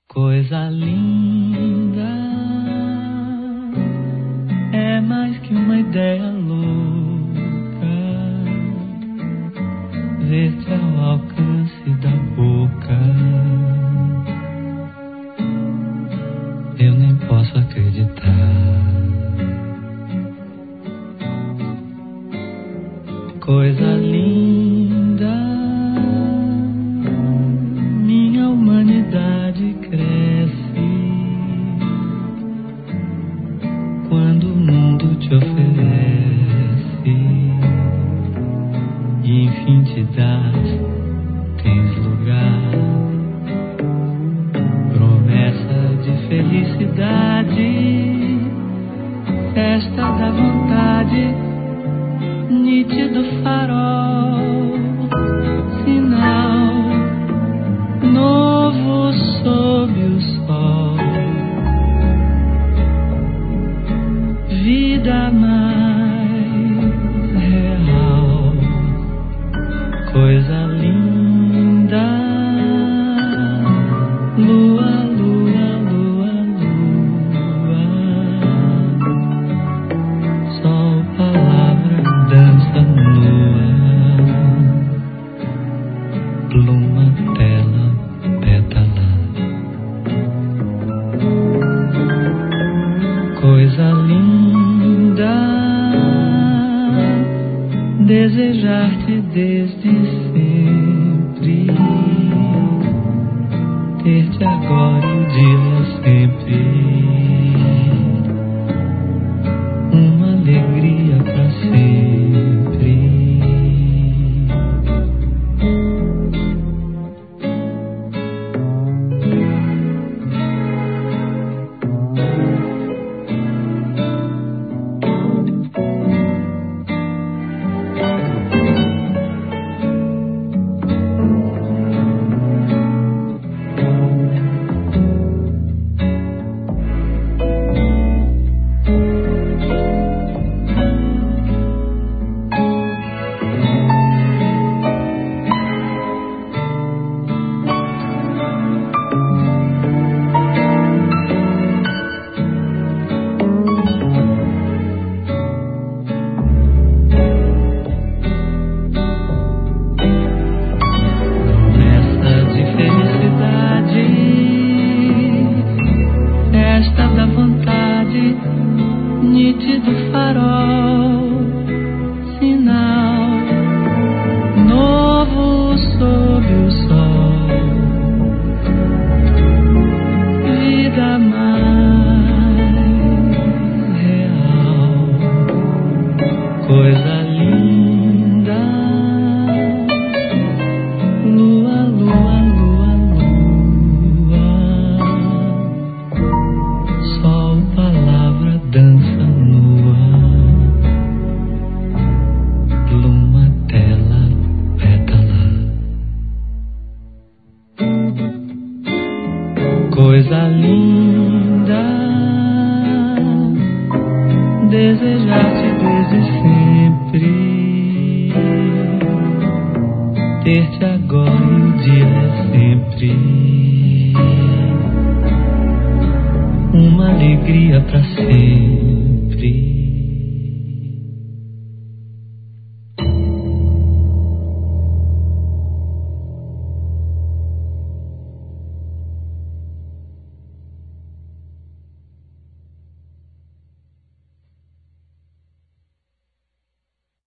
Coisa linda, é mais que uma ideia louca, ver-te ao alcance da boca. Eu nem posso acreditar. Coisa linda, minha humanidade cresce quando o mundo te oferece e enfim te dás, tens lugar, promessa de felicidade, festa da vontade, nítido farol, sinal novo sob o sol, vida mais real, coisa linda, lua, lua, lua, lua, sol, palavra, dança nua, pluma, tela, pétala, coisa linda, desejar-te desde sempre, ter-te agora e o dia sempre, uma alegria pra sempre. Festa da vontade, nítido farol, sinal novo sob o sol, vida mais real, coisa linda, lua, lua, lua, lua, sol, palavra, dança nua, pluma, tela, pétala, coisa linda, desejar-te desde sempre, ter-te agora e o dia é sempre, uma alegria pra sempre.